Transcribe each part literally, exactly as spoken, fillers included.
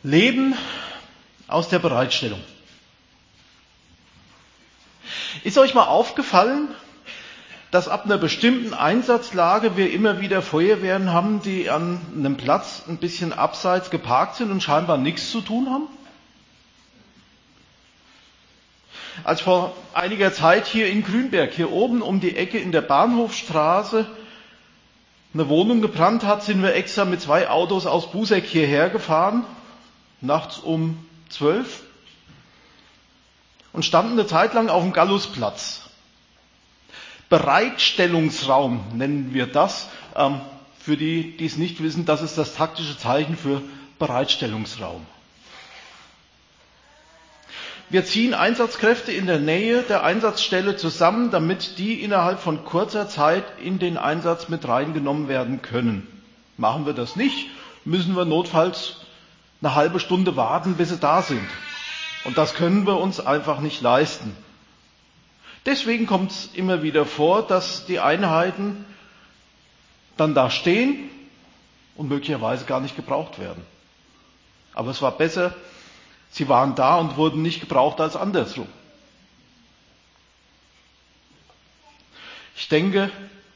Leben aus der Bereitstellung. Ist euch mal aufgefallen, dass ab einer bestimmten Einsatzlage wir immer wieder Feuerwehren haben, die an einem Platz ein bisschen abseits geparkt sind und scheinbar nichts zu tun haben? Als vor einiger Zeit hier in Grünberg, hier oben um die Ecke in der Bahnhofstraße, eine Wohnung gebrannt hat, sind wir extra mit zwei Autos aus Buseck hierher gefahren, nachts um zwölf, und standen eine Zeit lang auf dem Gallusplatz. Bereitstellungsraum nennen wir das. Ähm, für die, die es nicht wissen, das ist das taktische Zeichen für Bereitstellungsraum. Wir ziehen Einsatzkräfte in der Nähe der Einsatzstelle zusammen, damit die innerhalb von kurzer Zeit in den Einsatz mit reingenommen werden können. Machen wir das nicht, müssen wir notfalls eine halbe Stunde warten, bis sie da sind. Und das können wir uns einfach nicht leisten. Deswegen kommt es immer wieder vor, dass die Einheiten dann da stehen und möglicherweise gar nicht gebraucht werden. Aber es war besser, sie waren da und wurden nicht gebraucht als andersrum. Ich denke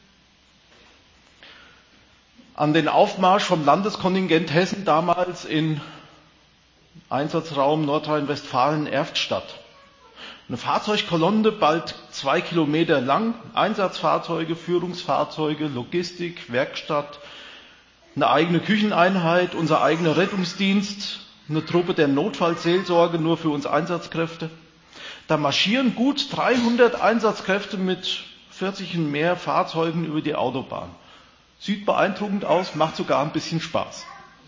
an den Aufmarsch vom Landeskontingent Hessen damals in Einsatzraum Nordrhein-Westfalen-Erftstadt. Eine Fahrzeugkolonne, bald zwei Kilometer lang, Einsatzfahrzeuge, Führungsfahrzeuge, Logistik, Werkstatt, eine eigene Kücheneinheit, unser eigener Rettungsdienst, eine Truppe der Notfallseelsorge nur für uns Einsatzkräfte. Da marschieren gut dreihundert Einsatzkräfte mit vierzig und mehr Fahrzeugen über die Autobahn. Sieht beeindruckend aus, macht sogar ein bisschen Spaß.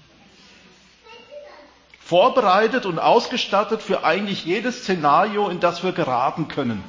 Vorbereitet und ausgestattet für eigentlich jedes Szenario, in das wir geraten können.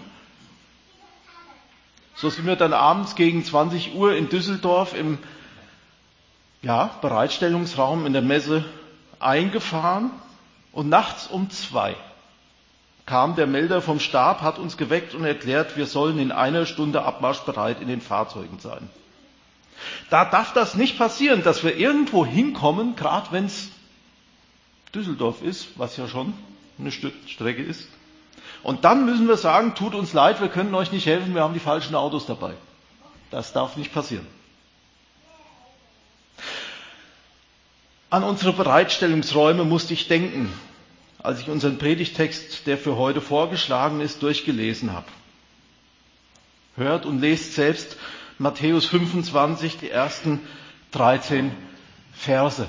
So sind wir dann abends gegen zwanzig Uhr in Düsseldorf im ja, Bereitstellungsraum in der Messe eingefahren und nachts um zwei kam der Melder vom Stab, hat uns geweckt und erklärt, wir sollen in einer Stunde abmarschbereit in den Fahrzeugen sein. Da darf das nicht passieren, dass wir irgendwo hinkommen, gerade wenn es Düsseldorf ist, was ja schon eine Strecke ist. Und dann müssen wir sagen, tut uns leid, wir können euch nicht helfen, wir haben die falschen Autos dabei. Das darf nicht passieren. An unsere Bereitstellungsräume musste ich denken, als ich unseren Predigtext, der für heute vorgeschlagen ist, durchgelesen habe. Hört und lest selbst Matthäus fünfundzwanzig, die ersten dreizehn Verse.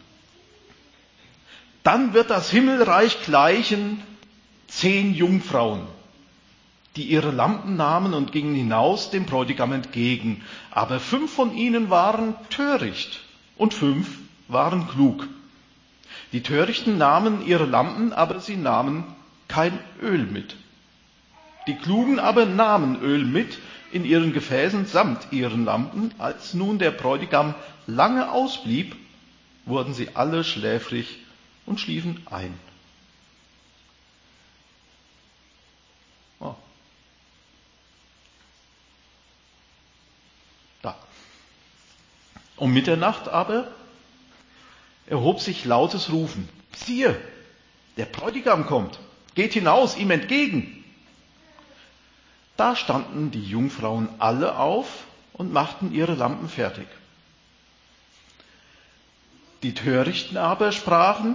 Dann wird das Himmelreich gleichen zehn Jungfrauen, die ihre Lampen nahmen und gingen hinaus dem Bräutigam entgegen. Aber fünf von ihnen waren töricht und fünf waren klug. Die Törichten nahmen ihre Lampen, aber sie nahmen kein Öl mit. Die Klugen aber nahmen Öl mit in ihren Gefäßen samt ihren Lampen. Als nun der Bräutigam lange ausblieb, wurden sie alle schläfrig und schliefen ein. Oh. Da. Um Mitternacht aber erhob sich lautes Rufen. Siehe, der Bräutigam kommt, geht hinaus ihm entgegen. Da standen die Jungfrauen alle auf und machten ihre Lampen fertig. Die Törichten aber sprachen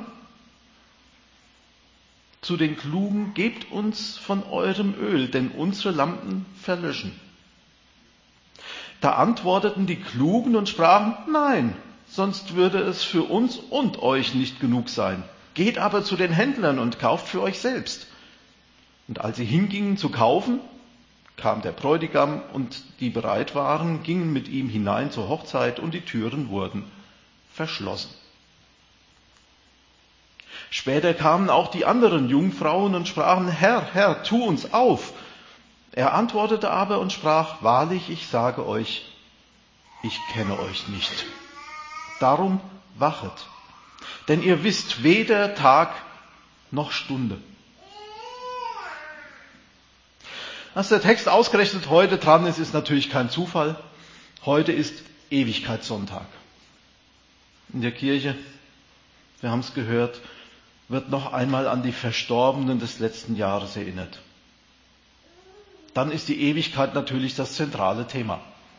zu den Klugen, gebt uns von eurem Öl, denn unsere Lampen verlöschen. Da antworteten die Klugen und sprachen, nein, sonst würde es für uns und euch nicht genug sein. Geht aber zu den Händlern und kauft für euch selbst. Und als sie hingingen zu kaufen, kam der Bräutigam und die bereit waren, gingen mit ihm hinein zur Hochzeit und die Türen wurden verschlossen. Später kamen auch die anderen Jungfrauen und sprachen, Herr, Herr, tu uns auf. Er antwortete aber und sprach, wahrlich, ich sage euch, ich kenne euch nicht. Darum wachet, denn ihr wisst weder Tag noch Stunde. Dass der Text ausgerechnet heute dran ist, ist natürlich kein Zufall. Heute ist Ewigkeitssonntag. In der Kirche, wir haben es gehört, wird noch einmal an die Verstorbenen des letzten Jahres erinnert. Dann ist die Ewigkeit natürlich das zentrale Thema.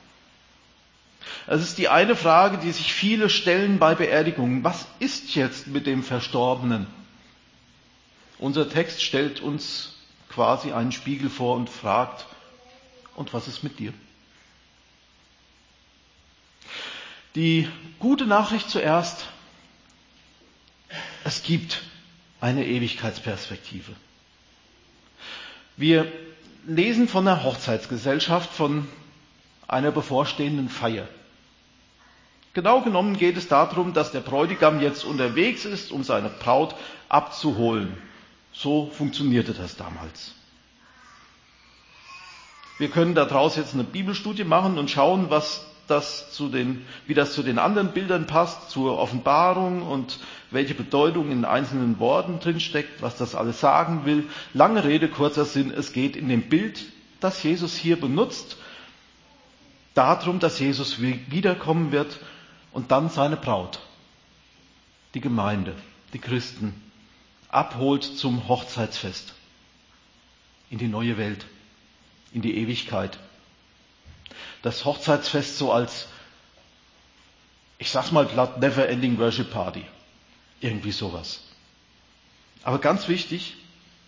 Es ist die eine Frage, die sich viele stellen bei Beerdigungen. Was ist jetzt mit dem Verstorbenen? Unser Text stellt uns quasi einen Spiegel vor und fragt, und was ist mit dir? Die gute Nachricht zuerst, es gibt eine Ewigkeitsperspektive. Wir lesen von einer Hochzeitsgesellschaft, von einer bevorstehenden Feier. Genau genommen geht es darum, dass der Bräutigam jetzt unterwegs ist, um seine Braut abzuholen. So funktionierte das damals. Wir können daraus jetzt eine Bibelstudie machen und schauen, was das zu den, wie das zu den anderen Bildern passt, zur Offenbarung und welche Bedeutung in einzelnen Worten drinsteckt, was das alles sagen will. Lange Rede, kurzer Sinn, es geht in dem Bild, das Jesus hier benutzt, darum, dass Jesus wiederkommen wird und dann seine Braut, die Gemeinde, die Christen, abholt zum Hochzeitsfest, in die neue Welt, in die Ewigkeit. Das Hochzeitsfest so als, ich sag's mal platt, never ending worship party. Irgendwie sowas. Aber ganz wichtig,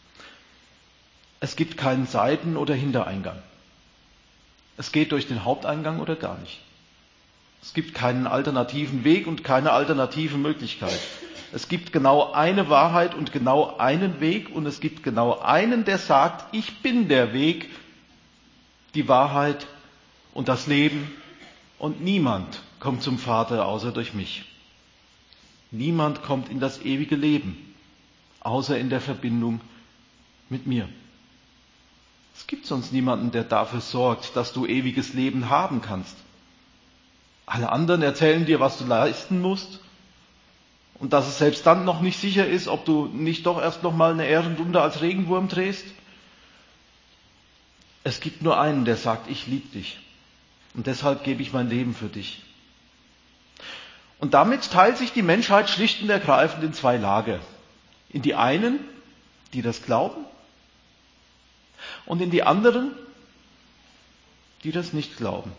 es gibt keinen Seiten- oder Hintereingang. Es geht durch den Haupteingang oder gar nicht. Es gibt keinen alternativen Weg und keine alternative Möglichkeit. Es gibt genau eine Wahrheit und genau einen Weg und es gibt genau einen, der sagt, ich bin der Weg, die Wahrheit und das Leben und niemand kommt zum Vater außer durch mich. Niemand kommt in das ewige Leben, außer in der Verbindung mit mir. Es gibt sonst niemanden, der dafür sorgt, dass du ewiges Leben haben kannst. Alle anderen erzählen dir, was du leisten musst und dass es selbst dann noch nicht sicher ist, ob du nicht doch erst noch mal eine Ehrenrunde als Regenwurm drehst. Es gibt nur einen, der sagt, ich liebe dich und deshalb gebe ich mein Leben für dich. Und damit teilt sich die Menschheit schlicht und ergreifend in zwei Lager. In die einen, die das glauben, und in die anderen, die das nicht glauben.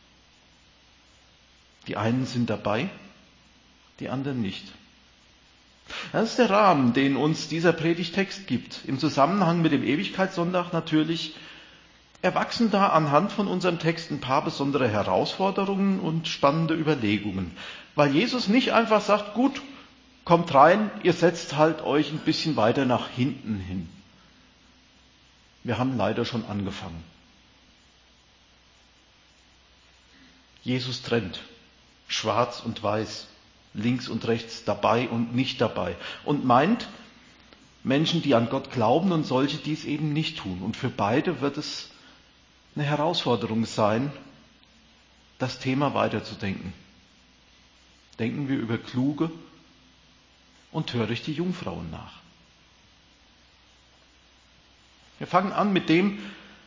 Die einen sind dabei, die anderen nicht. Das ist der Rahmen, den uns dieser Predigtext gibt. Im Zusammenhang mit dem Ewigkeitssonntag natürlich erwachsen da anhand von unserem Text ein paar besondere Herausforderungen und spannende Überlegungen. Weil Jesus nicht einfach sagt, gut, kommt rein, ihr setzt halt euch ein bisschen weiter nach hinten hin. Wir haben leider schon angefangen. Jesus trennt schwarz und weiß, links und rechts, dabei und nicht dabei und meint Menschen, die an Gott glauben und solche, die es eben nicht tun. Und für beide wird es eine Herausforderung sein, das Thema weiterzudenken. Denken wir über kluge und törichte Jungfrauen nach. Wir fangen an mit dem,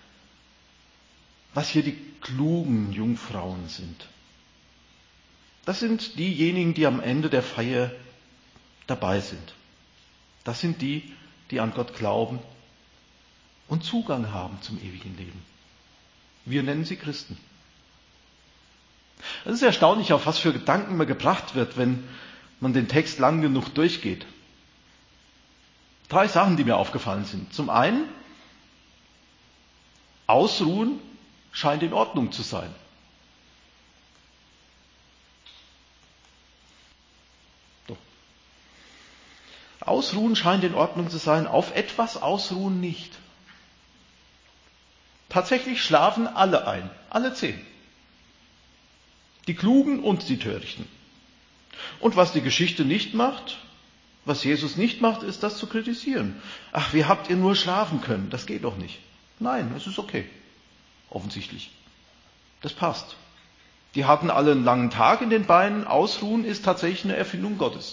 was hier die klugen Jungfrauen sind. Das sind diejenigen, die am Ende der Feier dabei sind. Das sind die, die an Gott glauben und Zugang haben zum ewigen Leben. Wir nennen sie Christen. Es ist erstaunlich, auf was für Gedanken man gebracht wird, wenn man den Text lang genug durchgeht. Drei Sachen, die mir aufgefallen sind. Zum einen, Ausruhen scheint in Ordnung zu sein. Doch. Ausruhen scheint in Ordnung zu sein, auf etwas ausruhen nicht. Tatsächlich schlafen alle ein, alle zehn. Die Klugen und die Törichten. Und was die Geschichte nicht macht, was Jesus nicht macht, ist das zu kritisieren. Ach, wie habt ihr nur schlafen können? Das geht doch nicht. Nein, es ist okay. Offensichtlich. Das passt. Die hatten alle einen langen Tag in den Beinen. Ausruhen ist tatsächlich eine Erfindung Gottes.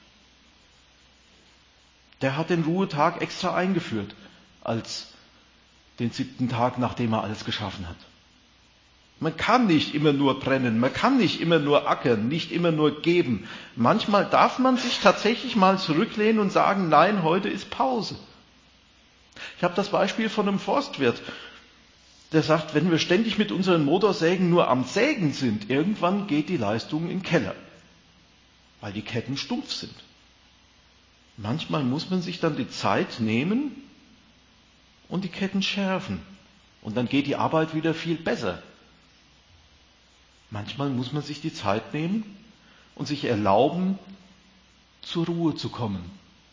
Der hat den Ruhetag extra eingeführt als den siebten Tag, nachdem er alles geschaffen hat. Man kann nicht immer nur brennen, man kann nicht immer nur ackern, nicht immer nur geben. Manchmal darf man sich tatsächlich mal zurücklehnen und sagen, nein, heute ist Pause. Ich habe das Beispiel von einem Forstwirt, der sagt, wenn wir ständig mit unseren Motorsägen nur am Sägen sind, irgendwann geht die Leistung in den Keller, weil die Ketten stumpf sind. Manchmal muss man sich dann die Zeit nehmen und die Ketten schärfen. Und dann geht die Arbeit wieder viel besser. Manchmal muss man sich die Zeit nehmen und sich erlauben, zur Ruhe zu kommen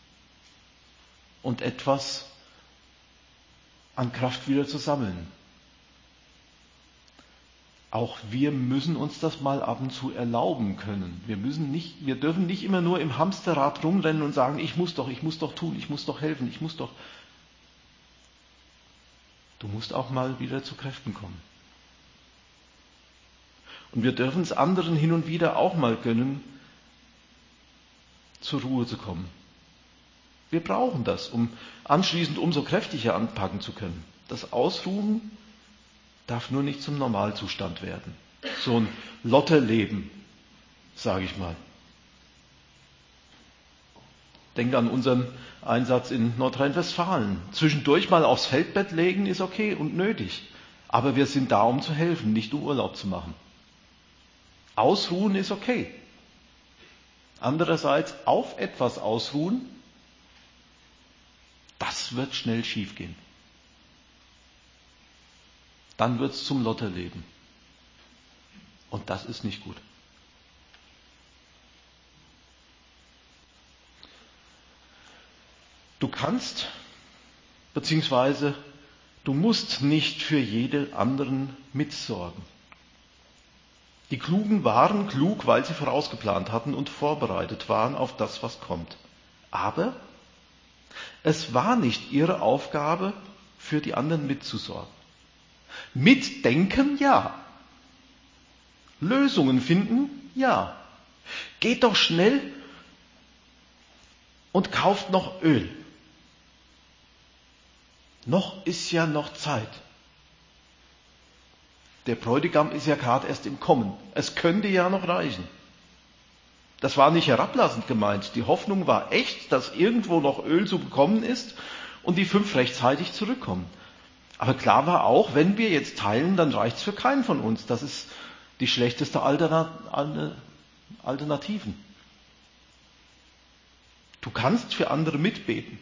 und etwas an Kraft wieder zu sammeln. Auch wir müssen uns das mal ab und zu erlauben können. Wir müssen nicht, wir dürfen nicht immer nur im Hamsterrad rumrennen und sagen, ich muss doch, ich muss doch tun, ich muss doch helfen, ich muss doch. Du musst auch mal wieder zu Kräften kommen. Und wir dürfen es anderen hin und wieder auch mal gönnen, zur Ruhe zu kommen. Wir brauchen das, um anschließend umso kräftiger anpacken zu können. Das Ausruhen darf nur nicht zum Normalzustand werden. So ein Lotterleben, sage ich mal. Denke an unseren Einsatz in Nordrhein-Westfalen. Zwischendurch mal aufs Feldbett legen ist okay und nötig. Aber wir sind da, um zu helfen, nicht um Urlaub zu machen. Ausruhen ist okay. Andererseits auf etwas ausruhen, das wird schnell schiefgehen. Dann wird es zum Lotterleben. Und das ist nicht gut. Du kannst, beziehungsweise du musst nicht für jede anderen mitsorgen. Die Klugen waren klug, weil sie vorausgeplant hatten und vorbereitet waren auf das, was kommt. Aber es war nicht ihre Aufgabe, für die anderen mitzusorgen. Mitdenken, ja. Lösungen finden, ja. Geht doch schnell und kauft noch Öl. Noch ist ja noch Zeit. Der Bräutigam ist ja gerade erst im Kommen. Es könnte ja noch reichen. Das war nicht herablassend gemeint. Die Hoffnung war echt, dass irgendwo noch Öl zu bekommen ist und die fünf rechtzeitig zurückkommen. Aber klar war auch, wenn wir jetzt teilen, dann reicht es für keinen von uns. Das ist die schlechteste Alternativen. Du kannst für andere mitbeten.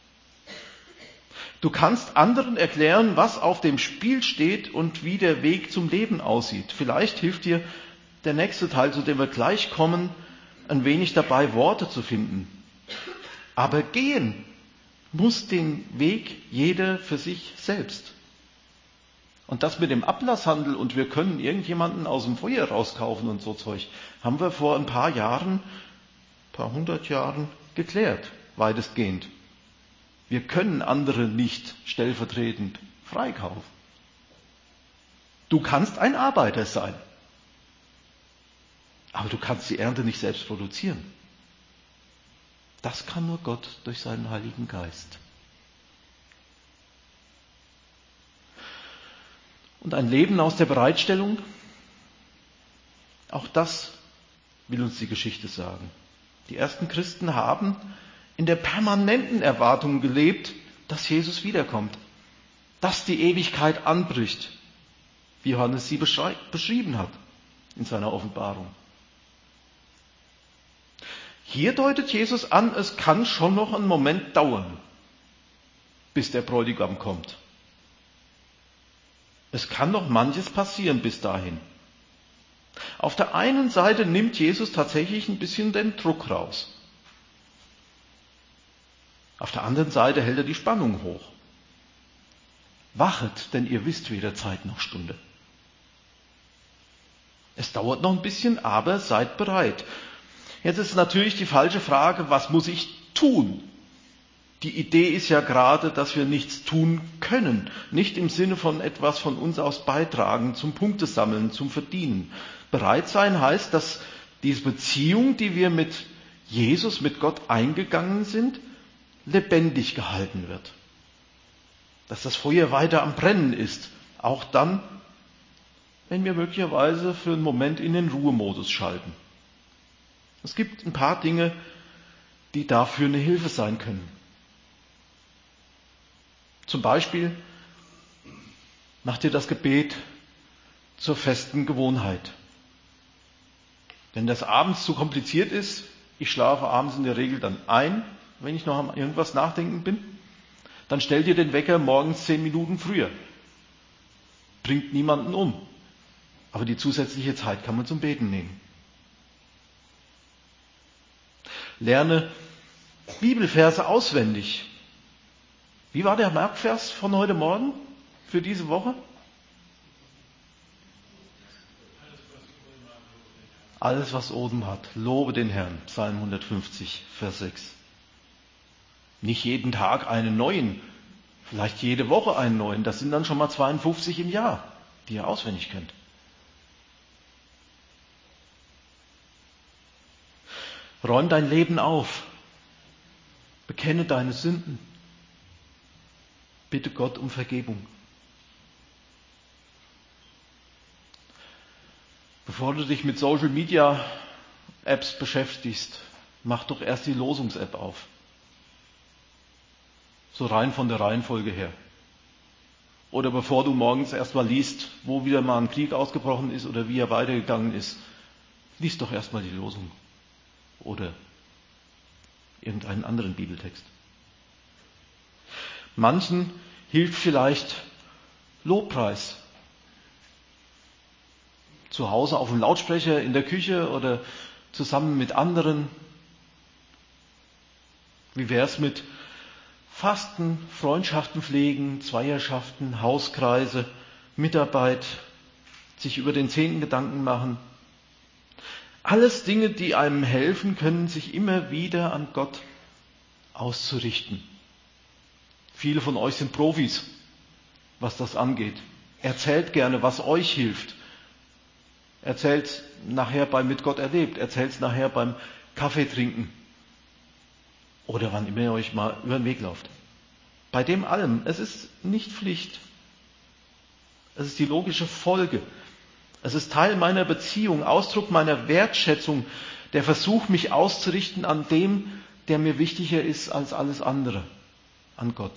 Du kannst anderen erklären, was auf dem Spiel steht und wie der Weg zum Leben aussieht. Vielleicht hilft dir der nächste Teil, zu dem wir gleich kommen, ein wenig dabei, Worte zu finden. Aber gehen muss den Weg jeder für sich selbst. Und das mit dem Ablasshandel und wir können irgendjemanden aus dem Feuer rauskaufen und so Zeug, haben wir vor ein paar Jahren, ein paar hundert Jahren geklärt, weitestgehend. Wir können andere nicht stellvertretend freikaufen. Du kannst ein Arbeiter sein, aber du kannst die Ernte nicht selbst produzieren. Das kann nur Gott durch seinen Heiligen Geist. Und ein Leben aus der Bereitstellung, auch das will uns die Geschichte sagen. Die ersten Christen haben in der permanenten Erwartung gelebt, dass Jesus wiederkommt, dass die Ewigkeit anbricht, wie Johannes sie beschrieben hat in seiner Offenbarung. Hier deutet Jesus an, es kann schon noch einen Moment dauern, bis der Bräutigam kommt. Es kann noch manches passieren bis dahin. Auf der einen Seite nimmt Jesus tatsächlich ein bisschen den Druck raus. Auf der anderen Seite hält er die Spannung hoch. Wachet, denn ihr wisst weder Zeit noch Stunde. Es dauert noch ein bisschen, aber seid bereit. Jetzt ist natürlich die falsche Frage, was muss ich tun? Die Idee ist ja gerade, dass wir nichts tun können. Nicht im Sinne von etwas von uns aus beitragen, zum Punktesammeln, zum Verdienen. Bereit sein heißt, dass diese Beziehung, die wir mit Jesus, mit Gott eingegangen sind, lebendig gehalten wird. Dass das Feuer weiter am Brennen ist, auch dann, wenn wir möglicherweise für einen Moment in den Ruhemodus schalten. Es gibt ein paar Dinge, die dafür eine Hilfe sein können. Zum Beispiel mach dir das Gebet zur festen Gewohnheit. Wenn das abends zu kompliziert ist, ich schlafe abends in der Regel dann ein, wenn ich noch an irgendwas nachdenken bin, dann stell dir den Wecker morgens zehn Minuten früher. Bringt niemanden um. Aber die zusätzliche Zeit kann man zum Beten nehmen. Lerne Bibelverse auswendig. Wie war der Merkvers von heute Morgen für diese Woche? Alles, was Odem hat, lobe den Herrn. Psalm hundertfünfzig, Vers sechs. Nicht jeden Tag einen neuen, vielleicht jede Woche einen neuen. Das sind dann schon mal zweiundfünfzig im Jahr, die ihr auswendig könnt. Räum dein Leben auf. Bekenne deine Sünden. Bitte Gott um Vergebung. Bevor du dich mit Social Media Apps beschäftigst, mach doch erst die Losungs-App auf. So rein von der Reihenfolge her. Oder bevor du morgens erstmal liest, wo wieder mal ein Krieg ausgebrochen ist oder wie er weitergegangen ist, lies doch erstmal die Losung. Oder irgendeinen anderen Bibeltext. Manchen hilft vielleicht Lobpreis. Zu Hause auf dem Lautsprecher, in der Küche oder zusammen mit anderen. Wie wär's mit Fasten, Freundschaften pflegen, Zweierschaften, Hauskreise, Mitarbeit, sich über den Zehnten Gedanken machen? Alles Dinge, die einem helfen können, sich immer wieder an Gott auszurichten. Viele von euch sind Profis, was das angeht. Erzählt gerne, was euch hilft. Erzählt nachher beim Mit Gott erlebt. Erzählt nachher beim Kaffee trinken. Oder wann immer ihr euch mal über den Weg lauft. Bei dem allem, es ist nicht Pflicht. Es ist die logische Folge. Es ist Teil meiner Beziehung, Ausdruck meiner Wertschätzung, der Versuch, mich auszurichten an dem, der mir wichtiger ist als alles andere, an Gott.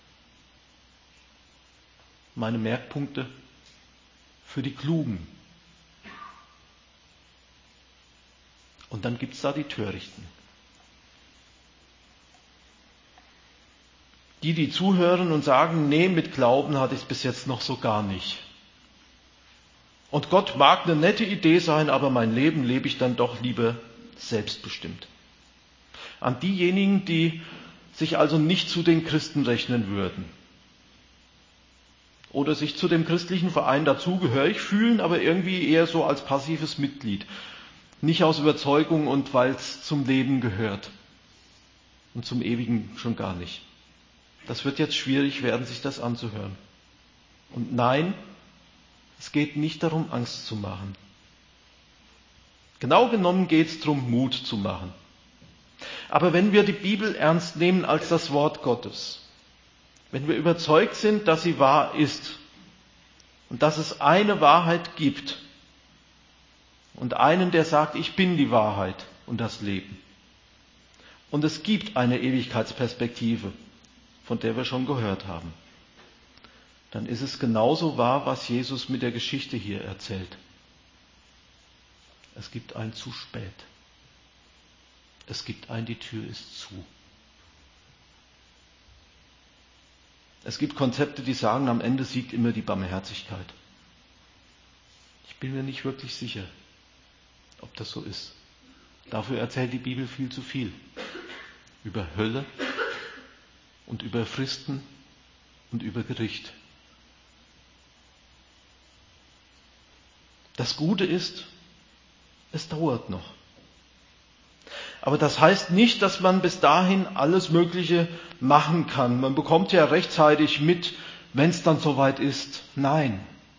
Meine Merkpunkte für die Klugen. Und dann gibt es da die Törichten. Die, die zuhören und sagen, nee, mit Glauben hatte ich es bis jetzt noch so gar nicht. Und Gott mag eine nette Idee sein, aber mein Leben lebe ich dann doch lieber selbstbestimmt. An diejenigen, die sich also nicht zu den Christen rechnen würden. Oder sich zu dem christlichen Verein dazugehörig fühlen, aber irgendwie eher so als passives Mitglied. Nicht aus Überzeugung und weil es zum Leben gehört. Und zum Ewigen schon gar nicht. Das wird jetzt schwierig werden, sich das anzuhören. Und nein, es geht nicht darum, Angst zu machen. Genau genommen geht es darum, Mut zu machen. Aber wenn wir die Bibel ernst nehmen als das Wort Gottes, wenn wir überzeugt sind, dass sie wahr ist und dass es eine Wahrheit gibt und einen, der sagt, ich bin die Wahrheit und das Leben. Und es gibt eine Ewigkeitsperspektive, von der wir schon gehört haben. Dann ist es genauso wahr, was Jesus mit der Geschichte hier erzählt. Es gibt ein zu spät. Es gibt ein, die Tür ist zu. Es gibt Konzepte, die sagen, am Ende siegt immer die Barmherzigkeit. Ich bin mir nicht wirklich sicher, ob das so ist. Dafür erzählt die Bibel viel zu viel. Über Hölle und über Fristen und über Gericht. Das Gute ist, es dauert noch. Aber das heißt nicht, dass man bis dahin alles Mögliche machen kann. Man bekommt ja rechtzeitig mit, wenn es dann soweit ist. Nein.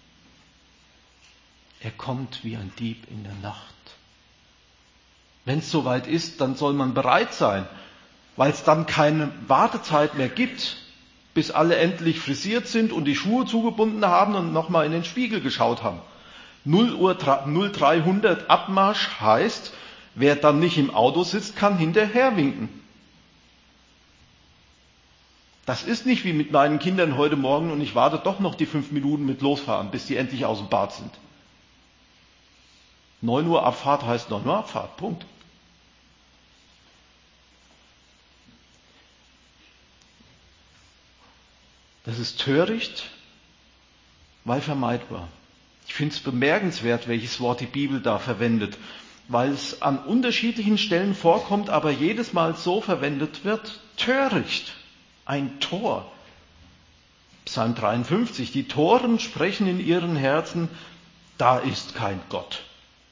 Er kommt wie ein Dieb in der Nacht. Wenn es soweit ist, dann soll man bereit sein, weil es dann keine Wartezeit mehr gibt, bis alle endlich frisiert sind und die Schuhe zugebunden haben und nochmal in den Spiegel geschaut haben. null Uhr dreihundert Abmarsch heißt, wer dann nicht im Auto sitzt, kann hinterher winken. Das ist nicht wie mit meinen Kindern heute Morgen und ich warte doch noch die fünf Minuten mit losfahren, bis die endlich aus dem Bad sind. neun Uhr Abfahrt heißt neun Uhr Abfahrt, Punkt. Das ist töricht, weil vermeidbar. Ich finde es bemerkenswert, welches Wort die Bibel da verwendet, weil es an unterschiedlichen Stellen vorkommt, aber jedes Mal so verwendet wird, töricht, ein Tor. Psalm dreiundfünfzig, die Toren sprechen in ihren Herzen, da ist kein Gott.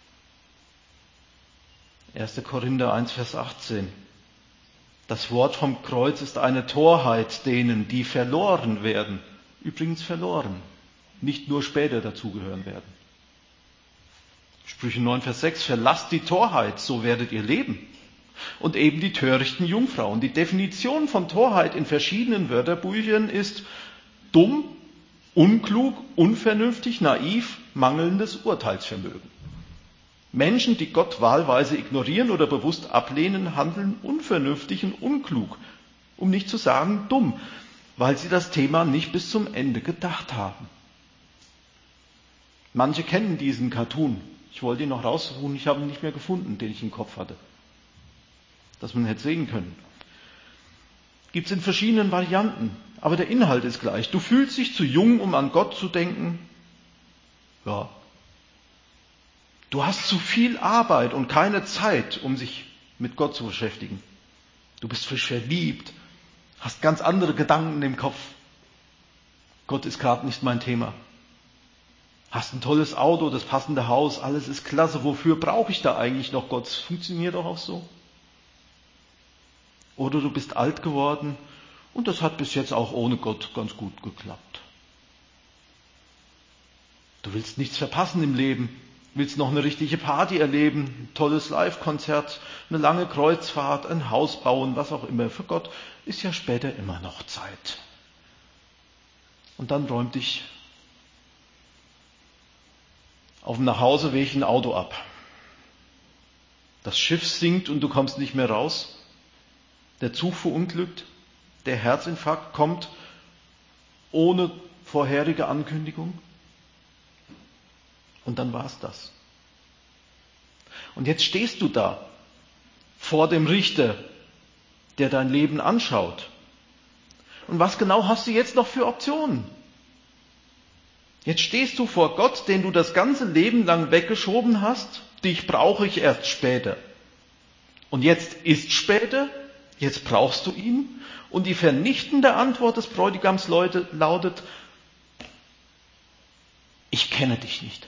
erster Korinther eins, Vers achtzehn. Das Wort vom Kreuz ist eine Torheit denen, die verloren werden. Übrigens verloren, nicht nur später dazugehören werden. Sprüche neun, Vers sechs. Verlasst die Torheit, so werdet ihr leben. Und eben die törichten Jungfrauen. Die Definition von Torheit in verschiedenen Wörterbüchern ist dumm, unklug, unvernünftig, naiv, mangelndes Urteilsvermögen. Menschen, die Gott wahlweise ignorieren oder bewusst ablehnen, handeln unvernünftig und unklug, um nicht zu sagen dumm, weil sie das Thema nicht bis zum Ende gedacht haben. Manche kennen diesen Cartoon. Ich wollte ihn noch raussuchen, ich habe ihn nicht mehr gefunden, den ich im Kopf hatte, dass man hätte sehen können. Gibt es in verschiedenen Varianten, aber der Inhalt ist gleich. Du fühlst dich zu jung, um an Gott zu denken. Ja. Du hast zu viel Arbeit und keine Zeit, um sich mit Gott zu beschäftigen. Du bist frisch verliebt, hast ganz andere Gedanken im Kopf. Gott ist gerade nicht mein Thema. Hast ein tolles Auto, das passende Haus, alles ist klasse. Wofür brauche ich da eigentlich noch Gott? Das funktioniert doch auch so. Oder du bist alt geworden und das hat bis jetzt auch ohne Gott ganz gut geklappt. Du willst nichts verpassen im Leben. Willst noch eine richtige Party erleben, ein tolles Live-Konzert, eine lange Kreuzfahrt, ein Haus bauen, was auch immer. Für Gott ist ja später immer noch Zeit. Und dann räumt dich auf dem Nachhauseweg ein Auto ab. Das Schiff sinkt und du kommst nicht mehr raus. Der Zug verunglückt. Der Herzinfarkt kommt ohne vorherige Ankündigung. Und dann war es das. Und jetzt stehst du da vor dem Richter, der dein Leben anschaut. Und was genau hast du jetzt noch für Optionen? Jetzt stehst du vor Gott, den du das ganze Leben lang weggeschoben hast. Dich brauche ich erst später. Und jetzt ist später, jetzt brauchst du ihn. Und die vernichtende Antwort des Bräutigams lautet, ich kenne dich nicht.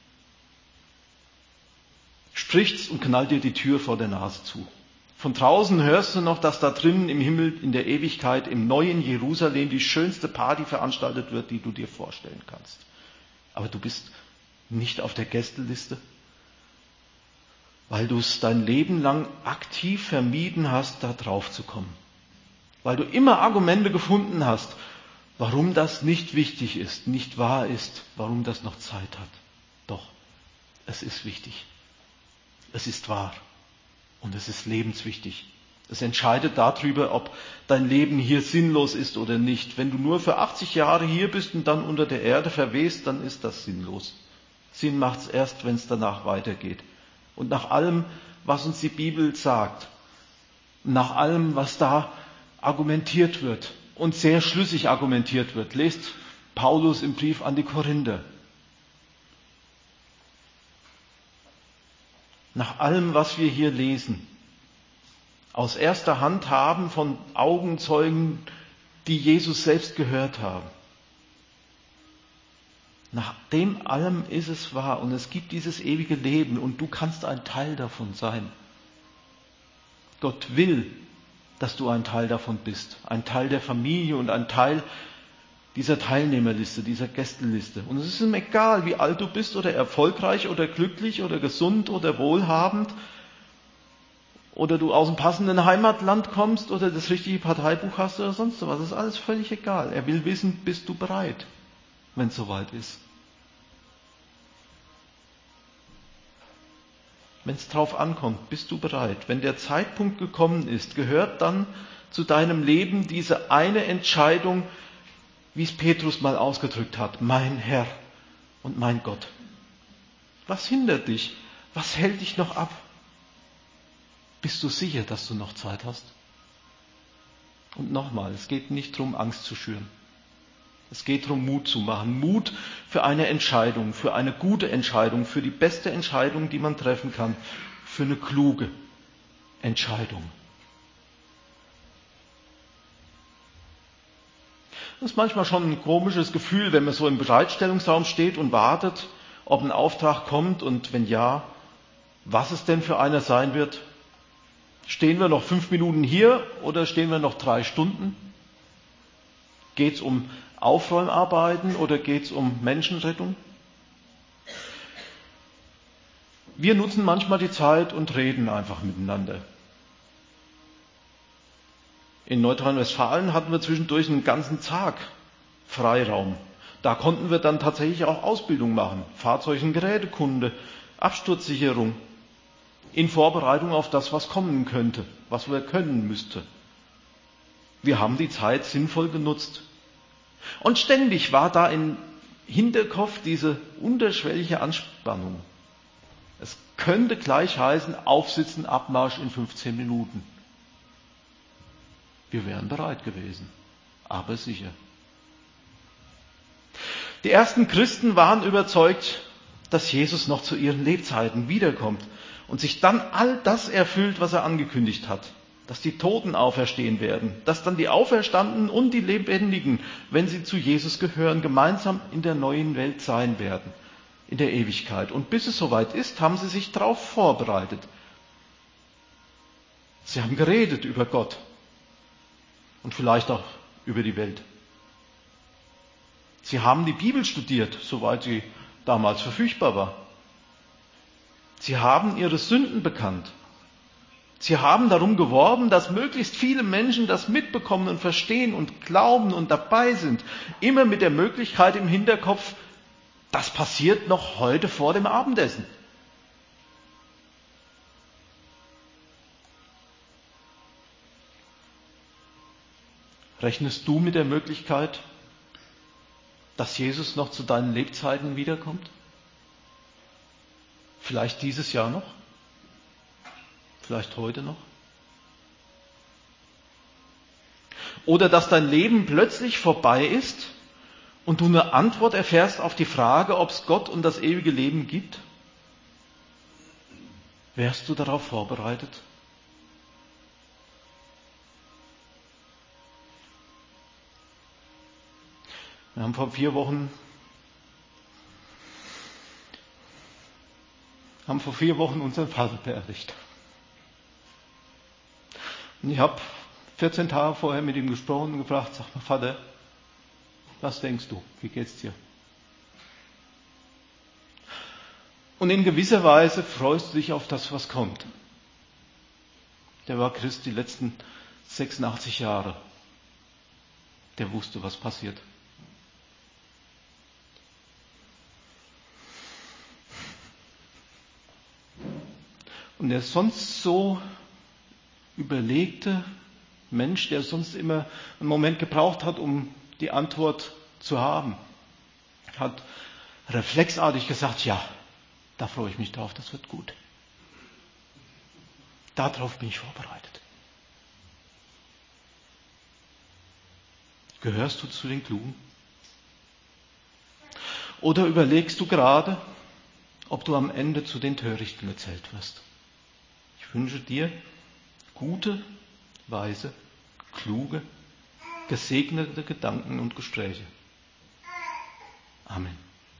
Spricht's und knallt dir die Tür vor der Nase zu. Von draußen hörst du noch, dass da drinnen im Himmel in der Ewigkeit, im neuen Jerusalem, die schönste Party veranstaltet wird, die du dir vorstellen kannst. Aber du bist nicht auf der Gästeliste, weil du es dein Leben lang aktiv vermieden hast, da drauf zu kommen. Weil du immer Argumente gefunden hast, warum das nicht wichtig ist, nicht wahr ist, warum das noch Zeit hat. Doch, es ist wichtig. Es ist wahr und es ist lebenswichtig. Es entscheidet darüber, ob dein Leben hier sinnlos ist oder nicht. Wenn du nur für achtzig Jahre hier bist und dann unter der Erde verwehst, dann ist das sinnlos. Sinn macht es erst, wenn es danach weitergeht. Und nach allem, was uns die Bibel sagt, nach allem, was da argumentiert wird und sehr schlüssig argumentiert wird, lest Paulus im Brief an die Korinther. Nach allem, was wir hier lesen, aus erster Hand haben von Augenzeugen, die Jesus selbst gehört haben. Nach dem allem ist es wahr und es gibt dieses ewige Leben und du kannst ein Teil davon sein. Gott will, dass du ein Teil davon bist, ein Teil der Familie und ein Teil dieser Teilnehmerliste, dieser Gästeliste. Und es ist ihm egal, wie alt du bist oder erfolgreich oder glücklich oder gesund oder wohlhabend oder du aus dem passenden Heimatland kommst oder das richtige Parteibuch hast oder sonst was. Das ist alles völlig egal. Er will wissen, bist du bereit, wenn es soweit ist. Wenn es drauf ankommt, bist du bereit. Wenn der Zeitpunkt gekommen ist, gehört dann zu deinem Leben diese eine Entscheidung, wie es Petrus mal ausgedrückt hat, mein Herr und mein Gott. Was hindert dich? Was hält dich noch ab? Bist du sicher, dass du noch Zeit hast? Und nochmal, es geht nicht darum, Angst zu schüren. Es geht darum, Mut zu machen. Mut für eine Entscheidung, für eine gute Entscheidung, für die beste Entscheidung, die man treffen kann, für eine kluge Entscheidung. Das ist manchmal schon ein komisches Gefühl, wenn man so im Bereitstellungsraum steht und wartet, ob ein Auftrag kommt und wenn ja, was es denn für einer sein wird. Stehen wir noch fünf Minuten hier oder stehen wir noch drei Stunden? Geht es um Aufräumarbeiten oder geht es um Menschenrettung? Wir nutzen manchmal die Zeit und reden einfach miteinander. In Nordrhein-Westfalen hatten wir zwischendurch einen ganzen Tag Freiraum. Da konnten wir dann tatsächlich auch Ausbildung machen. Fahrzeug- und Gerätekunde, Absturzsicherung. In Vorbereitung auf das, was kommen könnte, was wir können müsste. Wir haben die Zeit sinnvoll genutzt. Und ständig war da im Hinterkopf diese unterschwellige Anspannung. Es könnte gleich heißen, Aufsitzen, Abmarsch in fünfzehn Minuten. Wir wären bereit gewesen, aber sicher. Die ersten Christen waren überzeugt, dass Jesus noch zu ihren Lebzeiten wiederkommt und sich dann all das erfüllt, was er angekündigt hat. Dass die Toten auferstehen werden, dass dann die Auferstandenen und die Lebendigen, wenn sie zu Jesus gehören, gemeinsam in der neuen Welt sein werden, in der Ewigkeit. Und bis es soweit ist, haben sie sich darauf vorbereitet. Sie haben geredet über Gott und vielleicht auch über die Welt. Sie haben die Bibel studiert, soweit sie damals verfügbar war. Sie haben ihre Sünden bekannt. Sie haben darum geworben, dass möglichst viele Menschen das mitbekommen und verstehen und glauben und dabei sind. Immer mit der Möglichkeit im Hinterkopf, das passiert noch heute vor dem Abendessen. Rechnest du mit der Möglichkeit, dass Jesus noch zu deinen Lebzeiten wiederkommt? Vielleicht dieses Jahr noch? Vielleicht heute noch? Oder dass dein Leben plötzlich vorbei ist und du eine Antwort erfährst auf die Frage, ob es Gott und das ewige Leben gibt? Wärst du darauf vorbereitet? Wir haben vor vier Wochen haben vor vier Wochen unseren Vater beerdigt. Und ich habe vierzehn Tage vorher mit ihm gesprochen und gefragt, sag mal, Vater, was denkst du? Wie geht's dir? Und in gewisser Weise freust du dich auf das, was kommt. Der war Christ die letzten sechsundachtzig Jahre. Der wusste, was passiert. Und der sonst so überlegte Mensch, der sonst immer einen Moment gebraucht hat, um die Antwort zu haben, hat reflexartig gesagt, ja, da freue ich mich drauf, das wird gut. Darauf bin ich vorbereitet. Gehörst du zu den Klugen? Oder überlegst du gerade, ob du am Ende zu den Törichten gezählt wirst? Ich wünsche dir gute, weise, kluge, gesegnete Gedanken und Gespräche. Amen.